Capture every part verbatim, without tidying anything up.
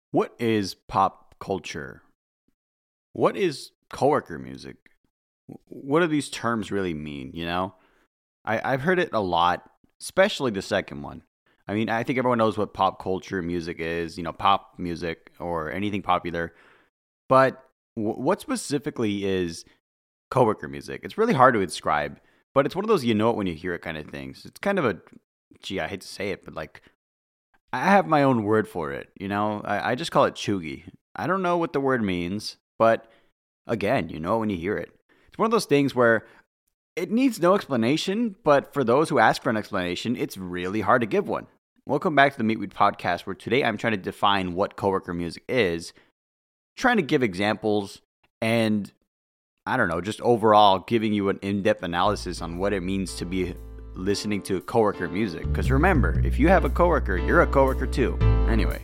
What is pop culture? What is coworker music? What do these terms really mean, you know? I, I've heard it a lot, especially the second one. I mean, I think everyone knows what pop culture music is, you know, pop music or anything popular. But w- what specifically is coworker music? It's really hard to describe, but it's one of those you know it when you hear it kind of things. It's kind of a, gee, I hate to say it, but like, I have my own word for it, you know? I, I just call it chuggy. I don't know what the word means, but again, you know it when you hear it. It's one of those things where it needs no explanation, but for those who ask for an explanation, it's really hard to give one. Welcome back to the Meatweed Podcast, where today I'm trying to define what coworker music is, trying to give examples, and I don't know, just overall giving you an in-depth analysis on what it means to be listening to coworker music. Because remember, if you have a coworker, you're a coworker too. Anyway.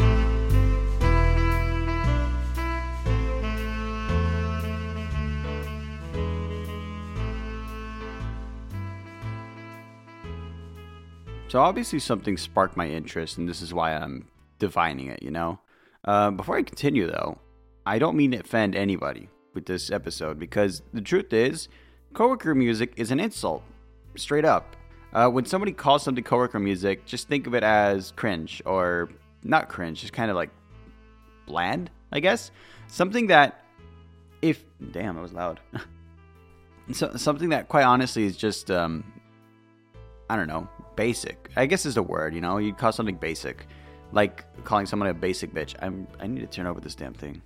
So obviously something sparked my interest, and this is why I'm defining it, you know? Uh, before I continue, though, I don't mean to offend anybody with this episode, because the truth is, coworker music is an insult. Straight up. Uh, when somebody calls something coworker music, just think of it as cringe, or not cringe, just kind of like bland, I guess. Something that, if, damn, that was loud. so, something that, quite honestly, is just, um, I don't know, basic. I guess is the word, you know? You'd call something basic. Like calling someone a basic bitch. I'm, I need to turn over this damn thing.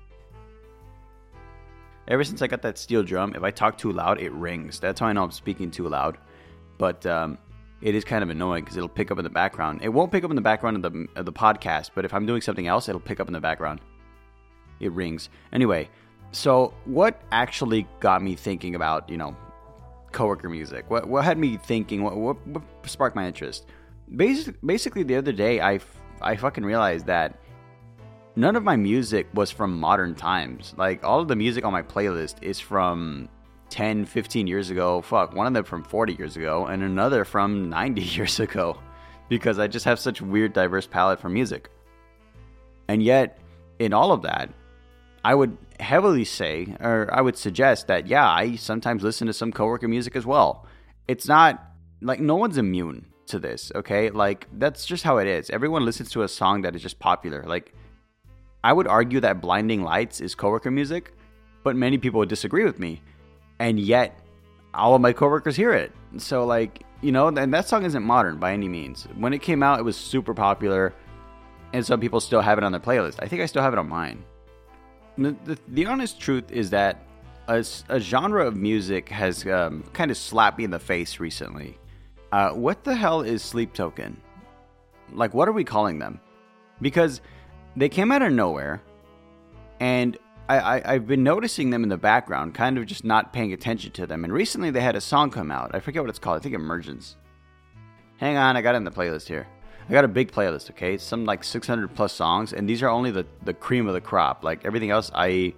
Ever since I got that steel drum, if I talk too loud, it rings. That's how I know I'm speaking too loud. But um, it is kind of annoying because it'll pick up in the background. It won't pick up in the background of the, of the podcast, but if I'm doing something else, it'll pick up in the background. It rings. Anyway, so what actually got me thinking about, you know, coworker music? What what had me thinking? What, what, what sparked my interest? Basically, basically, the other day, I, I fucking realized that none of my music was from modern times. Like, all of the music on my playlist is from ten, fifteen years ago. Fuck, one of them from forty years ago, and another from ninety years ago. Because I just have such weird, diverse palette for music. And yet, in all of that, I would heavily say, or I would suggest that, yeah, I sometimes listen to some coworker music as well. It's not, like, no one's immune to this, okay? Like, that's just how it is. Everyone listens to a song that is just popular. Like, I would argue that Blinding Lights is coworker music, but many people would disagree with me. And yet, all of my coworkers hear it. So, like, you know, and that song isn't modern by any means. When it came out, it was super popular, and some people still have it on their playlist. I think I still have it on mine. The, the, the honest truth is that a, a genre of music has um, kind of slapped me in the face recently. Uh, what the hell is Sleep Token? Like, what are we calling them? Because they came out of nowhere, and I, I, I've been noticing them in the background, kind of just not paying attention to them. And recently they had a song come out. I forget what it's called. I think Emergence. Hang on, I got it in the playlist here. I got a big playlist, okay? It's some like six hundred plus songs, and these are only the, the cream of the crop. Like, everything else, I,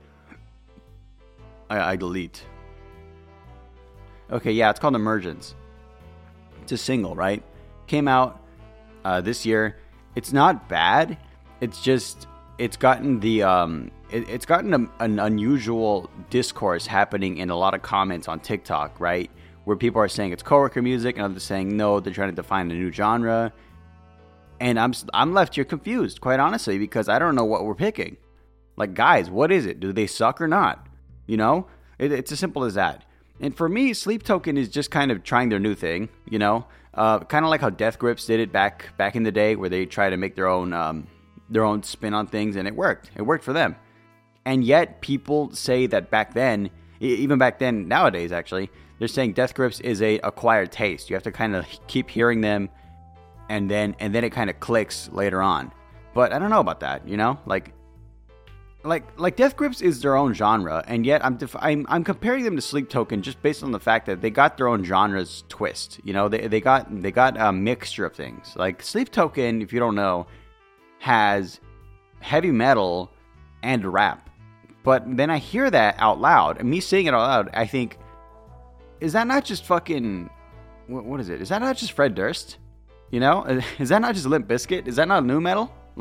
I I delete. Okay, yeah, it's called Emergence. It's a single, right? Came out uh, this year. It's not bad. It's just, it's gotten the, um, it, it's gotten a, an unusual discourse happening in a lot of comments on TikTok, right? Where people are saying it's coworker music, and others saying no, they're trying to define a new genre. And I'm I'm left here confused, quite honestly, because I don't know what we're picking. Like, guys, what is it? Do they suck or not? You know? It, it's as simple as that. And for me, Sleep Token is just kind of trying their new thing, you know? Uh, kind of like how Death Grips did it back back in the day, where they try to make their own um, their own spin on things, and it worked. It worked for them. And yet, people say that back then, even back then, nowadays, actually, they're saying Death Grips is a acquired taste. You have to kind of keep hearing them, and then and then it kind of clicks later on. But I don't know about that, you know? Like, like, like Death Grips is their own genre, and yet I'm, def- I'm I'm comparing them to Sleep Token just based on the fact that they got their own genre's twist. You know, they they got they got a mixture of things. Like, Sleep Token, if you don't know, has heavy metal and rap. But then I hear that out loud, and me saying it out loud, I think, is that not just fucking, what, what is it? Is that not just Fred Durst? You know, is that not just Limp Bizkit? Is that not nu metal? Like,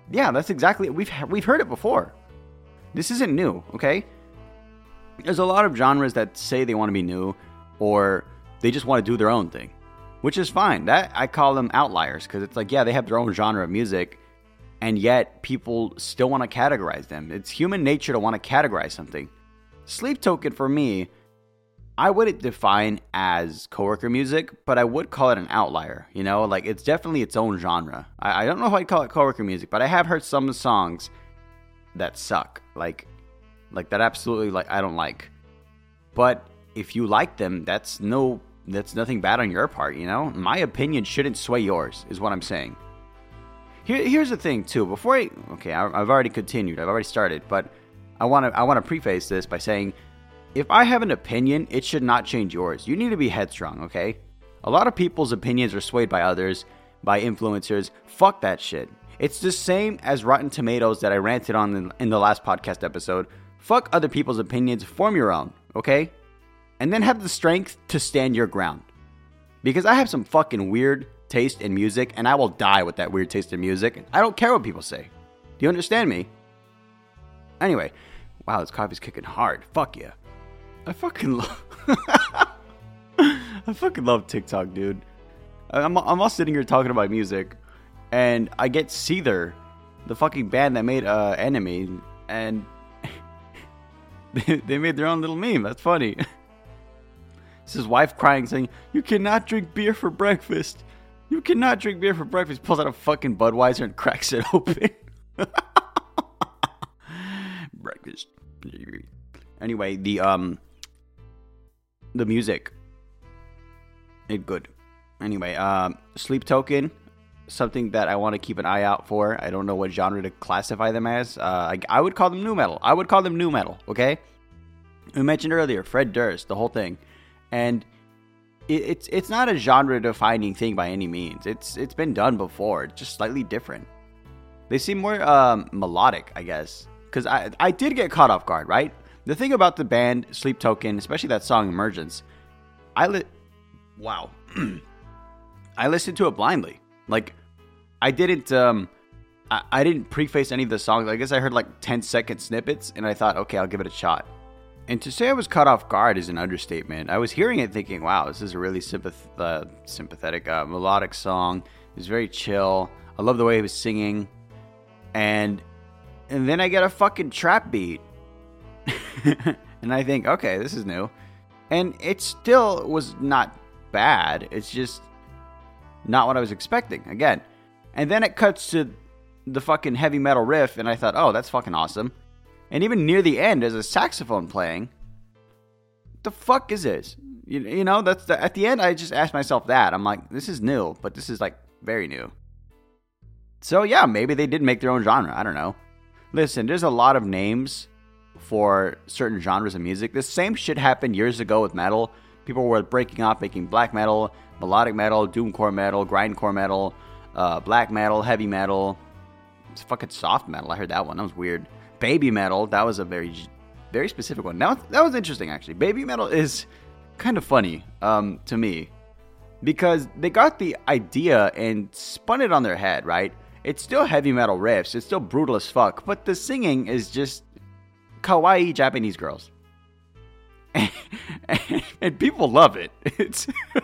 Yeah, that's exactly, we've we've heard it before. This isn't new, okay? There's a lot of genres that say they want to be new, or they just want to do their own thing, which is fine. That I call them outliers, because it's like, yeah, they have their own genre of music, and yet people still want to categorize them. It's human nature to want to categorize something. Sleep Token, for me, I wouldn't define as coworker music, but I would call it an outlier. You know, like, it's definitely its own genre. I, I don't know if I'd call it coworker music, but I have heard some songs that suck. Like, like that absolutely, like, I don't like. But if you like them, that's no, that's nothing bad on your part, you know? My opinion shouldn't sway yours, is what I'm saying. Here, here's the thing, too. Before I, okay, I, I've already continued. I've already started, but I want to, I want to preface this by saying, if I have an opinion, it should not change yours. You need to be headstrong, okay? A lot of people's opinions are swayed by others, by influencers. Fuck that shit. It's the same as Rotten Tomatoes that I ranted on in, in the last podcast episode. Fuck other people's opinions. Form your own, okay? And then have the strength to stand your ground. Because I have some fucking weird taste in music, and I will die with that weird taste in music. I don't care what people say. Do you understand me? Anyway, wow, this coffee's kicking hard. Fuck yeah. I fucking love I fucking love TikTok, dude. I'm, I'm all sitting here talking about music, and I get Seether, the fucking band that made uh, Enemy, and they, they made their own little meme. That's funny. It's his wife crying, saying, "You cannot drink beer for breakfast. You cannot drink beer for breakfast." Pulls out a fucking Budweiser and cracks it open. Breakfast. Anyway, the um, the music, it's good. Anyway, um, Sleep Token, something that I want to keep an eye out for. I don't know what genre to classify them as. Uh, I, I would call them nu metal. I would call them nu metal. Okay. We mentioned earlier Fred Durst, the whole thing, and it, it's it's not a genre-defining thing by any means. It's it's been done before. It's just slightly different. They seem more um, melodic, I guess. Because I, I did get caught off guard, right? The thing about the band Sleep Token, especially that song Emergence, I li- wow, I listened to it blindly. Like, I didn't, um, I, I didn't preface any of the songs. I guess I heard like ten second snippets, and I thought, okay, I'll give it a shot. And to say I was caught off guard is an understatement. I was hearing it, thinking, wow, this is a really sympath- uh, sympathetic, uh, melodic song. It was very chill. I love the way he was singing, and. And then I get a fucking trap beat. And I think, okay, this is new. And it still was not bad. It's just not what I was expecting. Again. And then it cuts to the fucking heavy metal riff. And I thought, oh, that's fucking awesome. And even near the end, there's a saxophone playing. What the fuck is this? You, you know, that's the, at the end, I just asked myself that. I'm like, this is new. But this is like very new. So yeah, maybe they did make their own genre. I don't know. Listen, there's a lot of names for certain genres of music. The same shit happened years ago with metal. People were breaking up, making black metal, melodic metal, doomcore metal, grindcore metal, uh, black metal, heavy metal. It's fucking soft metal. I heard that one. That was weird. Baby metal. That was a very, very specific one. Now that was interesting, actually. Baby metal is kind of funny um, to me because they got the idea and spun it on their head, right? It's still heavy metal riffs. It's still brutal as fuck. But the singing is just kawaii Japanese girls. And, and, and people love it. It's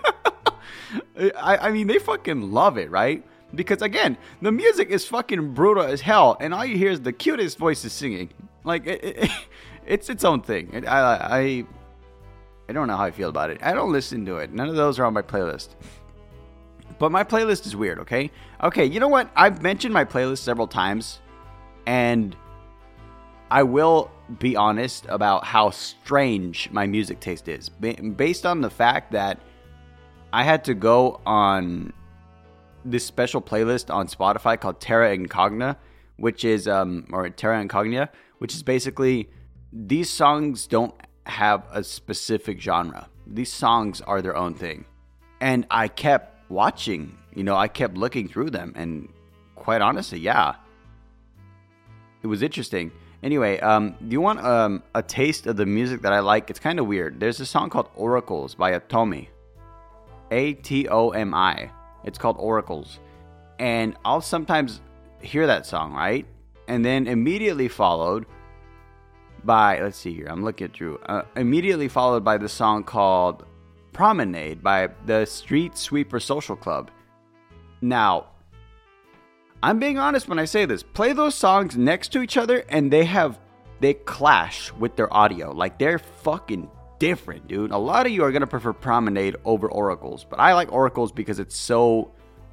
I, I mean, they fucking love it, right? Because, again, the music is fucking brutal as hell. And all you hear is the cutest voices singing. Like, it, it, it's its own thing. It, I, I, I don't know how I feel about it. I don't listen to it. None of those are on my playlist. But my playlist is weird, okay? Okay, you know what? I've mentioned my playlist several times, and I will be honest about how strange my music taste is. Based on the fact that I had to go on this special playlist on Spotify called Terra Incognia, which is, um, or Terra Incognia, which is basically, these songs don't have a specific genre. These songs are their own thing. And I kept watching, you know, I kept looking through them, and quite honestly, yeah, it was interesting. Anyway, um, do you want um, a taste of the music that I like? It's kind of weird. There's a song called Oracles by Atomi. A T O M I. It's called Oracles. And I'll sometimes hear that song, right? And then immediately followed by, let's see here, I'm looking through, uh, immediately followed by the song called Promenade by the Street Sweeper Social Club. Now, I'm being honest when I say this. Play those songs next to each other and they have, they clash with their audio. Like, they're fucking different, dude. A lot of you are going to prefer Promenade over Oracles, but I like Oracles because it's so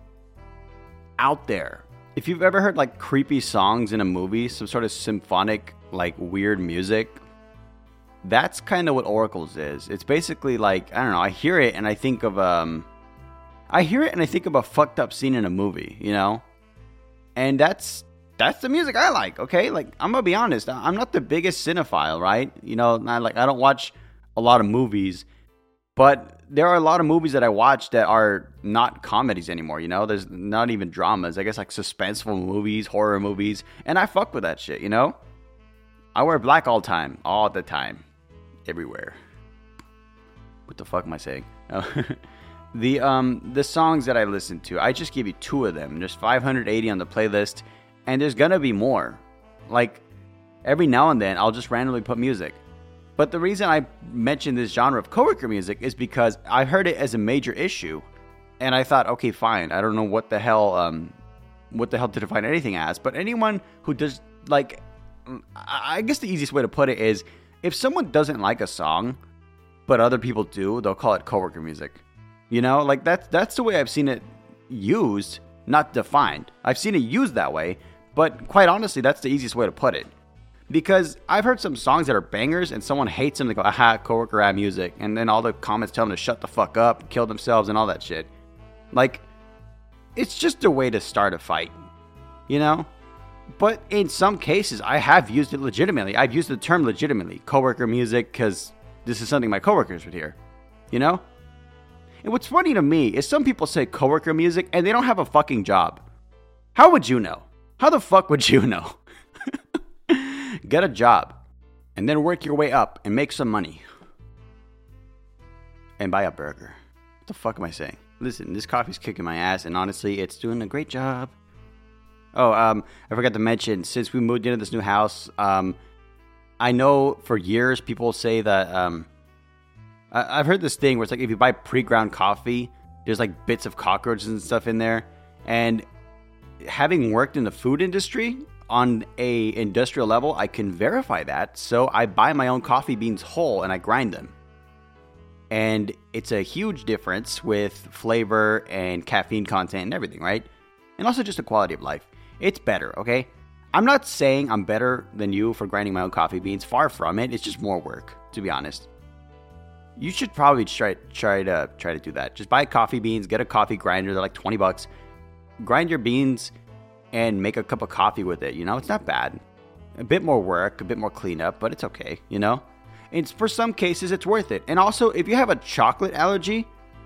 out there. If you've ever heard like creepy songs in a movie, some sort of symphonic, like weird music, that's kind of what Oracles is. It's basically like, I don't know, I hear it and I think of, um, I hear it and I think of a fucked up scene in a movie, you know? And that's, that's the music I like, okay? Like, I'm gonna be honest, I'm not the biggest cinephile, right? You know, not like, I don't watch a lot of movies, but there are a lot of movies that I watch that are not comedies anymore, you know? There's not even dramas. I guess like suspenseful movies, horror movies, and I fuck with that shit, you know? I wear black all the time, all the time, everywhere. What the fuck am I saying? the um the songs that I listen to, I just give you two of them. There's five hundred eighty on the playlist, and there's gonna be more. Like, every now and then, I'll just randomly put music. But the reason I mentioned this genre of coworker music is because I heard it as a major issue, and I thought, okay, fine. I don't know what the hell, um, what the hell to define anything as. But anyone who does, like, I guess the easiest way to put it is, if someone doesn't like a song, but other people do, they'll call it coworker music. You know, like that's that's the way I've seen it used, not defined. I've seen it used that way, but quite honestly, that's the easiest way to put it. Because I've heard some songs that are bangers and someone hates them. They go, aha, coworker rap music. And then all the comments tell them to shut the fuck up, kill themselves and all that shit. Like, it's just a way to start a fight, you know? But in some cases, I have used it legitimately. I've used the term legitimately, coworker music, because this is something my coworkers would hear, you know? And what's funny to me is some people say coworker music and they don't have a fucking job. How would you know? How the fuck would you know? Get a job, and then work your way up and make some money. And buy a burger. What the fuck am I saying? Listen, this coffee's kicking my ass, and honestly, it's doing a great job. Oh, um, I forgot to mention, since we moved into this new house, um, I know for years people say that, um, I- I've heard this thing where it's like if you buy pre-ground coffee, there's like bits of cockroaches and stuff in there. And having worked in the food industry, on a industrial level, I can verify that. So I buy my own coffee beans whole and I grind them. And it's a huge difference with flavor and caffeine content and everything, right? And also just the quality of life. It's better, okay? I'm not saying I'm better than you for grinding my own coffee beans. Far from it. It's just more work, to be honest. You should probably try try to try to do that. Just buy coffee beans, get a coffee grinder. They're like twenty bucks. Grind your beans and make a cup of coffee with it, you know? It's not bad. A bit more work, a bit more cleanup, but it's okay, you know? And for some cases, it's worth it. And also, if you have a chocolate allergy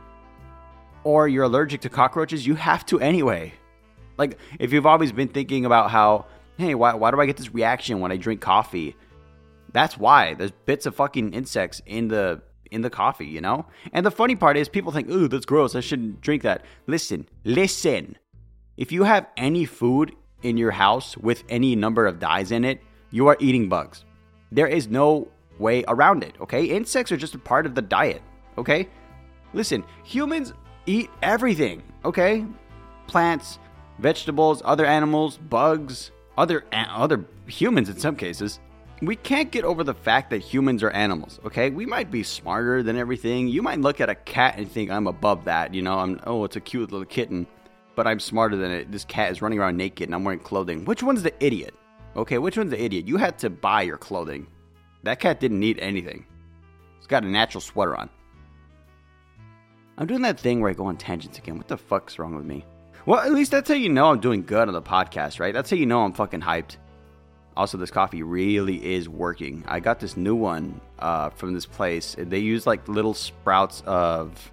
or you're allergic to cockroaches, you have to anyway. Like, if you've always been thinking about how, hey, why, why do I get this reaction when I drink coffee? That's why. There's bits of fucking insects in the in the coffee, you know? And the funny part is people think, ooh, that's gross. I shouldn't drink that. Listen, listen. If you have any food in your house with any number of dyes in it, you are eating bugs. There is no way around it, okay? Insects are just a part of the diet, okay? Listen, humans eat everything, okay? Plants, vegetables, other animals, bugs, other other humans in some cases. We can't get over the fact that humans are animals, okay? We might be smarter than everything. You might look at a cat and think, I'm above that, you know? I'm oh, it's a cute little kitten. But I'm smarter than it. This cat is running around naked and I'm wearing clothing. Which one's the idiot? Okay, which one's the idiot? You had to buy your clothing. That cat didn't need anything. It's got a natural sweater on. I'm doing that thing where I go on tangents again. What the fuck's wrong with me? Well, at least that's how you know I'm doing good on the podcast, right? That's how you know I'm fucking hyped. Also, this coffee really is working. I got this new one uh, from this place. They use like little sprouts of...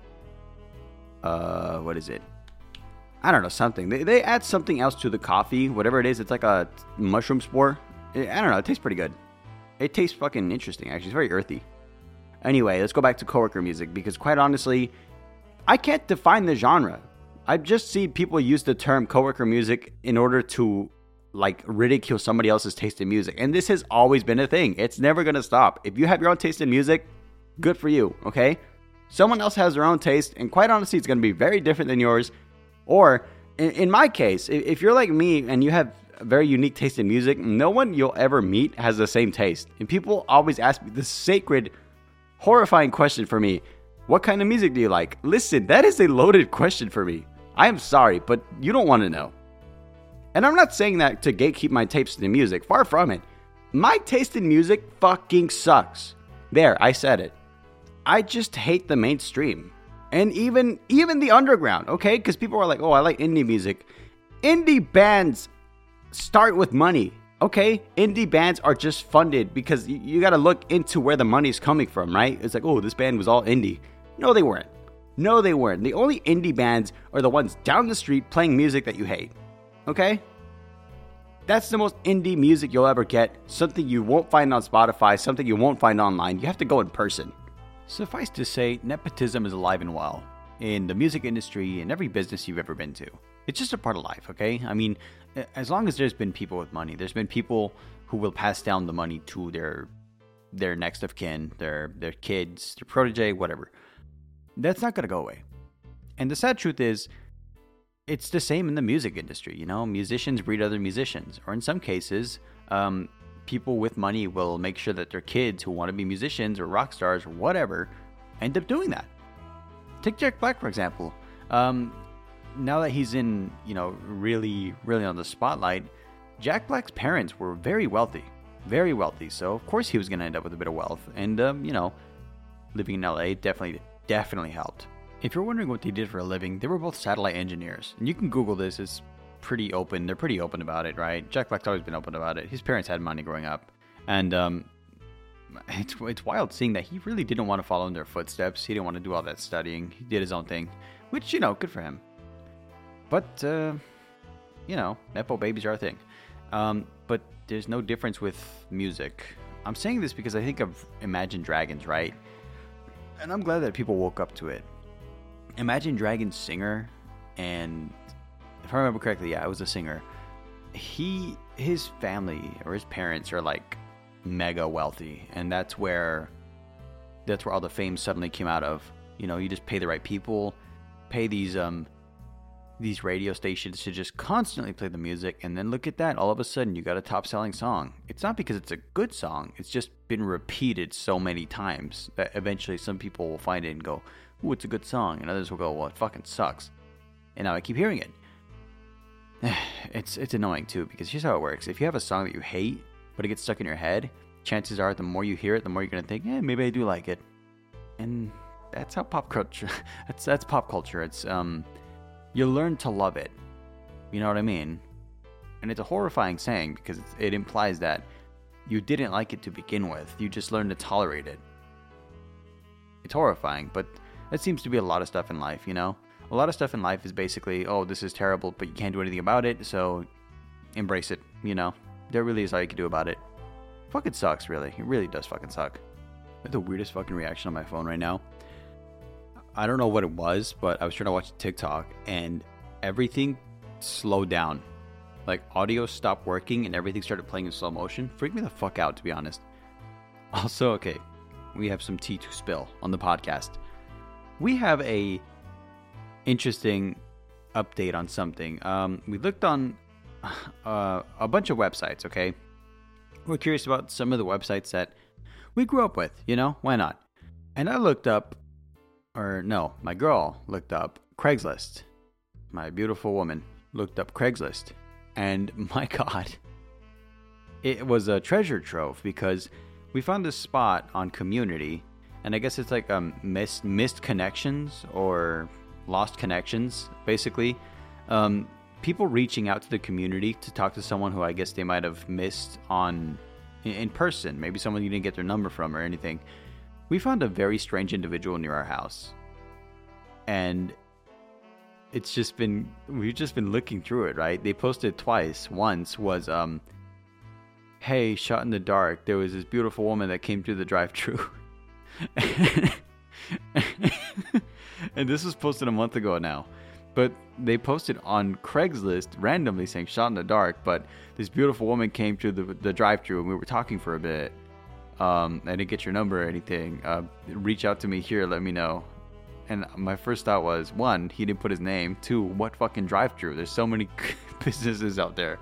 Uh, what is it? I don't know, something. They they add something else to the coffee, whatever it is. It's like a mushroom spore. I don't know. It tastes pretty good. It tastes fucking interesting, actually. It's very earthy. Anyway, let's go back to coworker music, because quite honestly, I can't define the genre. I just see people use the term coworker music in order to like ridicule somebody else's taste in music. And this has always been a thing. It's never going to stop. If you have your own taste in music, good for you, okay? Someone else has their own taste, and quite honestly, it's going to be very different than yours. Or, in, in my case, if you're like me and you have a very unique taste in music, no one you'll ever meet has the same taste. And people always ask me this sacred, horrifying question for me. What kind of music do you like? Listen, that is a loaded question for me. I am sorry, but you don't want to know. And I'm not saying that to gatekeep my taste in music. Far from it. My taste in music fucking sucks. There, I said it. I just hate the mainstream. And even even the underground, okay? Because people are like, oh, I like indie music. Indie bands start with money, okay? Indie bands are just funded because you, you got to look into where the money's coming from, right? It's like, oh, this band was all indie. No, they weren't. No, they weren't. The only indie bands are the ones down the street playing music that you hate. Okay? That's the most indie music you'll ever get. Something you won't find on Spotify, something you won't find online. You have to go in person. Suffice to say, nepotism is alive and well in the music industry and every business you've ever been to. It's just a part of life, okay? I mean, as long as there's been people with money, there's been people who will pass down the money to their their next of kin, their their kids, their protege, whatever. That's not going to go away. And the sad truth is, it's the same in the music industry. You know, musicians breed other musicians. Or in some cases, um, people with money will make sure that their kids who want to be musicians or rock stars or whatever end up doing that. Take Jack Black, for example. Um, now that he's in, you know, really, really on the spotlight, Jack Black's parents were very wealthy. Very wealthy. So, of course, he was going to end up with a bit of wealth. And, um, you know, living in L A definitely, definitely helped. If you're wondering what they did for a living, they were both satellite engineers. And you can Google this. It's pretty open. They're pretty open about it, right? Jack Black's always been open about it. His parents had money growing up. And um, it's it's wild seeing that he really didn't want to follow in their footsteps. He didn't want to do all that studying. He did his own thing, which, you know, good for him. But, uh, you know, Nepo babies are a thing. Um, but there's no difference with music. I'm saying this because I think of Imagine Dragons, right? And I'm glad that people woke up to it. Imagine Dragons singer, and if I remember correctly, yeah, it was a singer. He, his family or his parents are like mega wealthy, and that's where, that's where all the fame suddenly came out of. You know, you just pay the right people, pay these um, these radio stations to just constantly play the music, and then look at that, all of a sudden you got a top-selling song. It's not because it's a good song; it's just been repeated so many times that eventually some people will find it and go, ooh, it's a good song. And others will go, well, it fucking sucks. And now I keep hearing it. It's it's annoying, too, because here's how it works. If you have a song that you hate, but it gets stuck in your head, chances are the more you hear it, the more you're going to think, yeah, maybe I do like it. And that's how pop culture, that's, that's pop culture. It's, um, you learn to love it. You know what I mean? And it's a horrifying saying because it implies that you didn't like it to begin with. You just learned to tolerate it. It's horrifying, but that seems to be a lot of stuff in life, you know? A lot of stuff in life is basically, oh, this is terrible, but you can't do anything about it, so embrace it, you know? There really is all you can do about it. Fucking sucks, really. It really does fucking suck. I have the weirdest fucking reaction on my phone right now. I don't know what it was, but I was trying to watch TikTok, and everything slowed down. Like, audio stopped working, and everything started playing in slow motion. Freaked me the fuck out, to be honest. Also, okay, we have some tea to spill on the podcast. We have a interesting update on something. Um, we looked on uh, a bunch of websites, okay? We're curious about some of the websites that we grew up with, you know? Why not? And I looked up, or no, my girl looked up Craigslist. My beautiful woman looked up Craigslist. And my God, it was a treasure trove because we found this spot on Community, and I guess it's like um missed missed connections or lost connections, basically. Um, people reaching out to the community to talk to someone who I guess they might have missed on in person, maybe someone you didn't get their number from or anything. We found a very strange individual near our house, and it's just been we've just been looking through it, right? They posted twice. Once was um. Hey, shot in the dark, there was this beautiful woman that came through the drive-thru. And this was posted a month ago now. But they posted on Craigslist randomly saying shot in the dark, but this beautiful woman came to the, the drive-thru and we were talking for a bit. Um, I didn't get your number or anything. Uh, reach out to me here, let me know. And my first thought was, one, he didn't put his name. Two, what fucking drive-thru? There's so many businesses out there.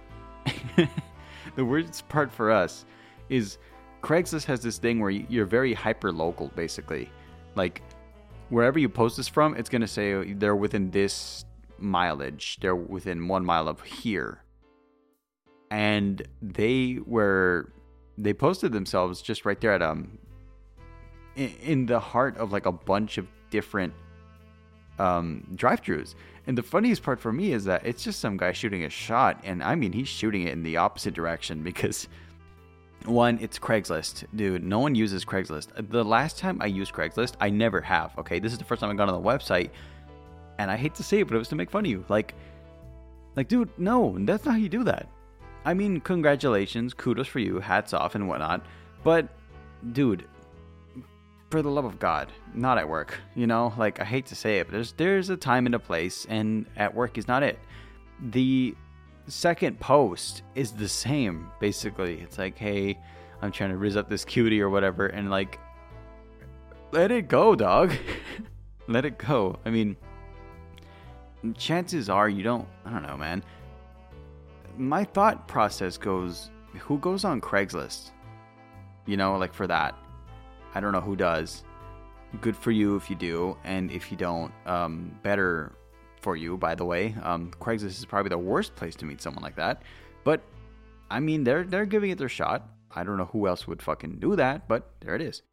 The worst part for us is Craigslist has this thing where you're very hyper-local, basically. Like, wherever you post this from, it's going to say they're within this mileage. They're within one mile of here. And they were, they posted themselves just right there at, um, in, in the heart of like a bunch of different um, drive-thrus. And the funniest part for me is that it's just some guy shooting a shot. And I mean, he's shooting it in the opposite direction because... One, it's Craigslist. Dude, no one uses Craigslist. The last time I used Craigslist, I never have, okay? This is the first time I got on the website, and I hate to say it, but it was to make fun of you. Like, like, dude, no, that's not how you do that. I mean, congratulations, kudos for you, hats off and whatnot, but, dude, for the love of God, not at work, you know? Like, I hate to say it, but there's, there's a time and a place, and at work is not it. The... second post is the same, basically. It's like, hey, I'm trying to rizz up this cutie or whatever, and like, let it go, dog. Let it go. I mean, chances are you don't, I don't know, man. My thought process goes, who goes on Craigslist? You know, like for that. I don't know who does. Good for you if you do, and if you don't, um, better for you, by the way. Um, Craigslist is probably the worst place to meet someone like that. But, I mean, they're they're giving it their shot. I don't know who else would fucking do that, but there it is.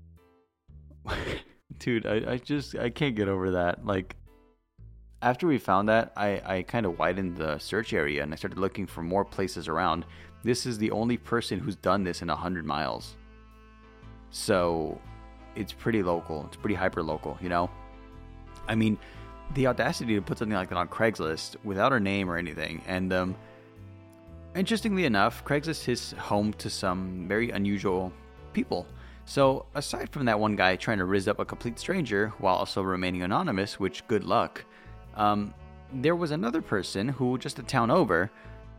Dude, I, I just, I can't get over that. Like, after we found that, I, I kind of widened the search area and I started looking for more places around. This is the only person who's done this in one hundred miles. So, it's pretty local. It's pretty hyper-local, you know? I mean... the audacity to put something like that on Craigslist without a name or anything. And um, interestingly enough, Craigslist is home to some very unusual people. So aside from that one guy trying to rizz up a complete stranger while also remaining anonymous, which good luck, um, there was another person who just a town over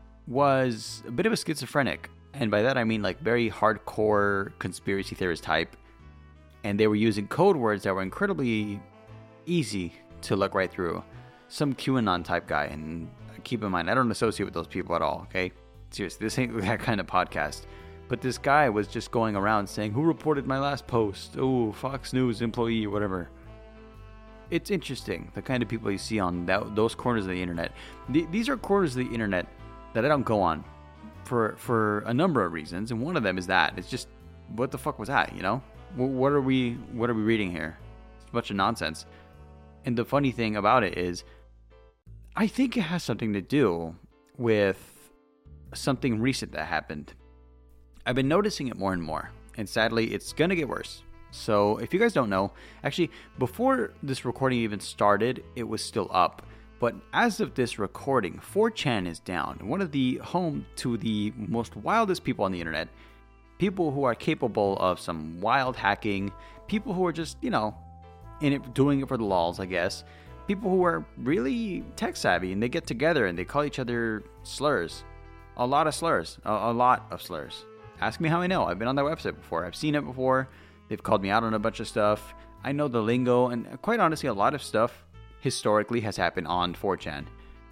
was a bit of a schizophrenic. And by that I mean like very hardcore conspiracy theorist type. And they were using code words that were incredibly easy to look right through. Some QAnon type guy, and keep in mind, I don't associate with those people at all, okay? Seriously, this ain't that kind of podcast. But this guy was just going around saying, who reported my last post? Oh, Fox News employee, whatever. It's interesting, the kind of people you see on that, those corners of the internet. Th- these are corners of the internet that I don't go on for for a number of reasons, and one of them is that. It's just, what the fuck was that, you know? W- what are we, what are we reading here? It's a bunch of nonsense. And the funny thing about it is, I think it has something to do with something recent that happened. I've been noticing it more and more, and sadly, it's going to get worse. So, if you guys don't know, actually, before this recording even started, it was still up. But as of this recording, four chan is down. One of the home to the most wildest people on the internet. People who are capable of some wild hacking. People who are just, you know... in it, doing it for the lols, I guess. People who are really tech savvy and they get together and they call each other slurs. A lot of slurs. A, a lot of slurs. Ask me how I know. I've been on their website before. I've seen it before. They've called me out on a bunch of stuff. I know the lingo, and quite honestly, a lot of stuff historically has happened on four chan.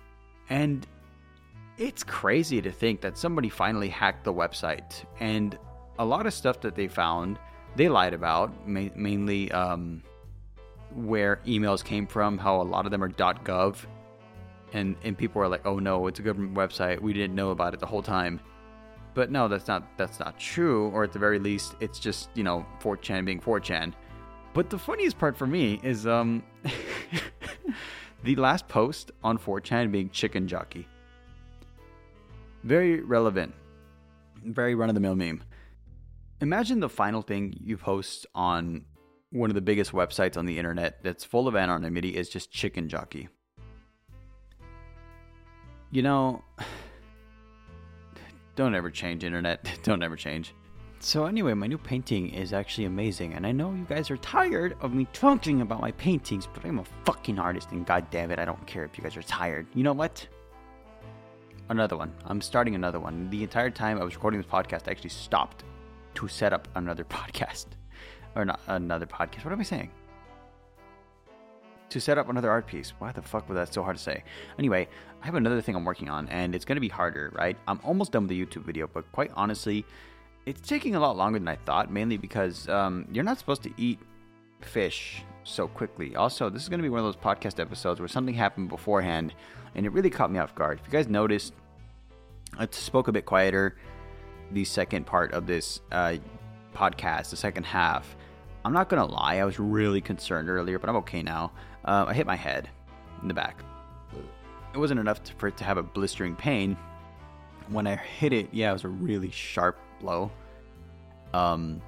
And it's crazy to think that somebody finally hacked the website. And a lot of stuff that they found, they lied about, ma- mainly... um where emails came from, how a lot of them are .gov, and and people are like, oh no, it's a government website, we didn't know about it the whole time. But no, that's not that's not true, or at the very least, it's just, you know, four chan being four chan. But the funniest part for me is um the last post on four chan being chicken jockey. Very relevant, very run-of-the-mill meme. Imagine the final thing you post on one of the biggest websites on the internet that's full of anonymity is just chicken jockey. You know, don't ever change internet. Don't ever change. So anyway, my new painting is actually amazing, and I know you guys are tired of me talking about my paintings, but I'm a fucking artist, and god damn it, I don't care if you guys are tired. You know what? Another one. I'm starting another one. The entire time I was recording this podcast, I actually stopped to set up another podcast. Or not another podcast. What am I saying? To set up another art piece. Why the fuck was that so hard to say? Anyway, I have another thing I'm working on, and it's going to be harder, right? I'm almost done with the YouTube video, but quite honestly, it's taking a lot longer than I thought, mainly because um, you're not supposed to eat fish so quickly. Also, this is going to be one of those podcast episodes where something happened beforehand, and it really caught me off guard. If you guys noticed, I spoke a bit quieter the second part of this uh, podcast, the second half. I'm not going to lie, I was really concerned earlier, but I'm okay now. Uh, I hit my head in the back. It wasn't enough to, for it to have a blistering pain. When I hit it, yeah, it was a really sharp blow. Um,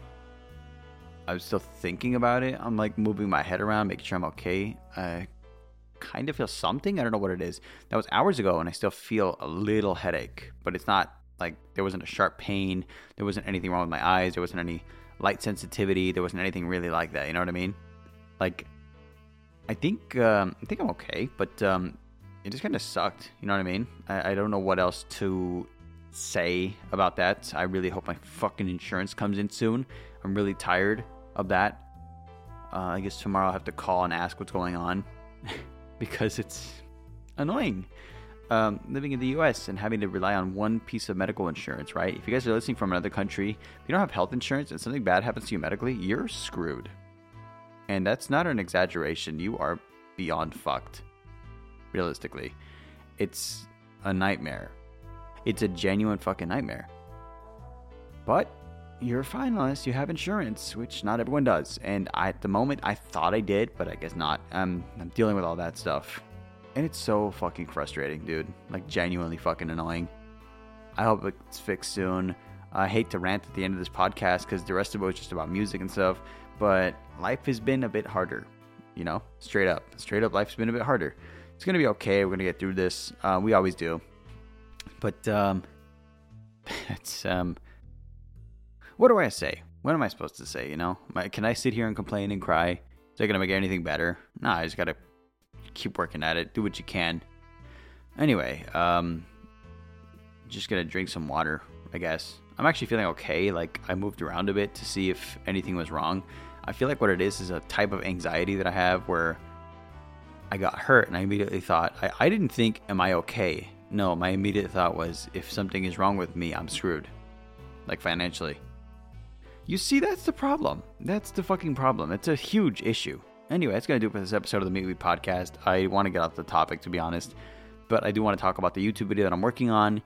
I was still thinking about it. I'm like moving my head around, making sure I'm okay. I kind of feel something. I don't know what it is. That was hours ago, and I still feel a little headache, but it's not like there wasn't a sharp pain. There wasn't anything wrong with my eyes. There wasn't any light sensitivity. There wasn't anything really like that. You know what I mean? Like, I think um, I think I'm okay, but um, it just kind of sucked. You know what I mean? I, I don't know what else to say about that. I really hope my fucking insurance comes in soon. I'm really tired of that. Uh, I guess tomorrow I'll have to call and ask what's going on because it's annoying. Um, living in the U S and having to rely on one piece of medical insurance, right? If you guys are listening from another country, if you don't have health insurance and something bad happens to you medically, you're screwed. And that's not an exaggeration. You are beyond fucked. Realistically. It's a nightmare. It's a genuine fucking nightmare. But you're fine unless you have insurance, which not everyone does. And I, at the moment, I thought I did, but I guess not. Um, I'm dealing with all that stuff. And it's so fucking frustrating, dude. Like, genuinely fucking annoying. I hope it's fixed soon. I hate to rant at the end of this podcast because the rest of it was just about music and stuff. But life has been a bit harder. You know? Straight up. Straight up, life's been a bit harder. It's going to be okay. We're going to get through this. Uh, we always do. But, um... it's, um... what do I say? What am I supposed to say, you know? Can I sit here and complain and cry? Is that going to make anything better? Nah, I just got to keep working at it. Do what you can. Anyway, um, just gonna drink some water, I guess. I'm actually feeling okay. Like, I moved around a bit to see if anything was wrong. I feel like what it is is a type of anxiety that I have where I got hurt and I immediately thought, I, I didn't think, am I okay? No, my immediate thought was, if something is wrong with me, I'm screwed. Like, financially. You see, that's the problem. That's the fucking problem. It's a huge issue. Anyway, that's going to do it for this episode of the Meat Weed Podcast. I want to get off the topic, to be honest. But I do want to talk about the YouTube video that I'm working on.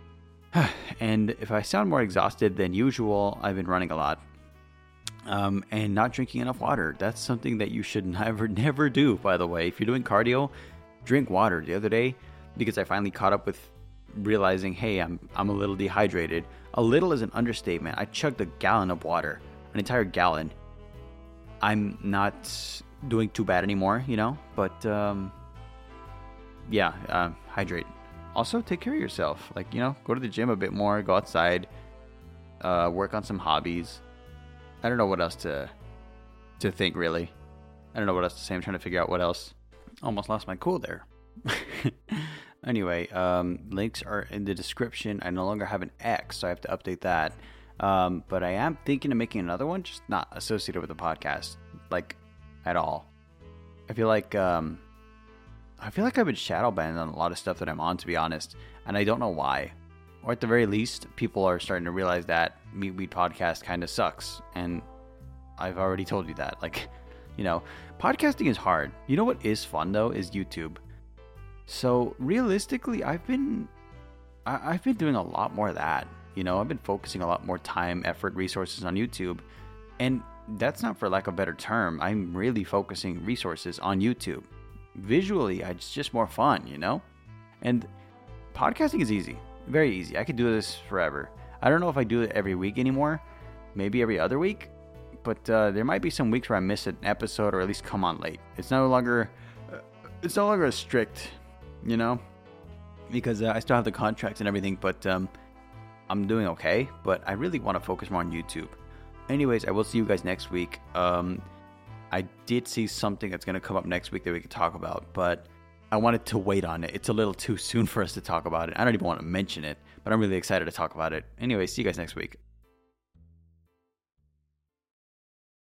And if I sound more exhausted than usual, I've been running a lot. Um, and not drinking enough water. That's something that you should never, never do, by the way. If you're doing cardio, drink water. The other day, because I finally caught up with realizing, hey, I'm I'm a little dehydrated. A little is an understatement. I chugged a gallon of water. An entire gallon. I'm not doing too bad anymore, you know, but um, yeah, uh, hydrate. Also, take care of yourself. Like, you know, go to the gym a bit more, go outside, uh, work on some hobbies. I don't know what else to to think, really. I don't know what else to say. I'm trying to figure out what else. Almost lost my cool there. Anyway, um, links are in the description. I no longer have an X, so I have to update that. Um, but I am thinking of making another one, just not associated with the podcast, like, at all. I feel like, um, I feel like I've been shadow banned on a lot of stuff that I'm on, to be honest, and I don't know why. Or at the very least, people are starting to realize that Meat Weed Podcast kind of sucks, and I've already told you that. Like, you know, podcasting is hard. You know what is fun, though, is YouTube. So, realistically, I've been, I- I've been doing a lot more of that. You know, I've been focusing a lot more time, effort, resources on YouTube. And that's not for lack of a better term. I'm really focusing resources on YouTube. Visually, it's just more fun, you know? And podcasting is easy. Very easy. I could do this forever. I don't know if I do it every week anymore. Maybe every other week. But uh, there might be some weeks where I miss an episode or at least come on late. It's no longer, uh, it's no longer as strict, you know? Because uh, I still have the contracts and everything, but... Um, I'm doing okay, but I really want to focus more on YouTube. Anyways, I will see you guys next week. Um, I did see something that's going to come up next week that we could talk about, but I wanted to wait on it. It's a little too soon for us to talk about it. I don't even want to mention it, but I'm really excited to talk about it. Anyway, see you guys next week.